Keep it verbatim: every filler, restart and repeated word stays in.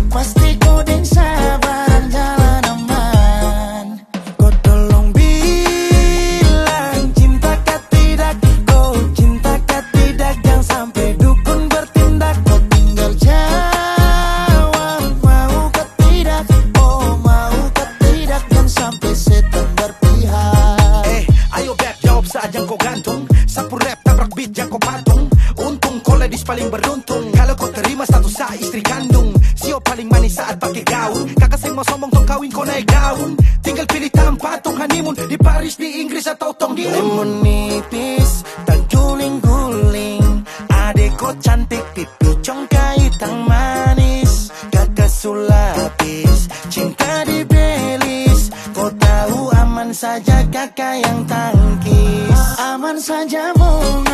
Pasti kau deng sabaran jalan aman. Kau tolong bilang cinta kah tidak, kau cinta kah tidak, jangan sampai dukun bertindak. Kau tinggal jawab mau kah tidak, oh mau kah tidak, jangan sampai setan berpihak. Eh, ayo beb jawab saja kau gantung. Sapu rap tabrak beat jangan kau patung. Untung kau ladies paling beruntung kalau kau terima status sa istri kandung. Sio paling manis saat pakai gaun. Kakak saya mau sombong tong kawin kau naik daun. Tinggal pilih tempat tong honeymoon di Paris, di Inggris atau tong di Lemon nipis tak guling-guling, adek kau cantik pipi congkai tang manis. Kakak sulapis cinta di belis, kau tahu aman saja kakak yang tangkis. Aman saja mungkin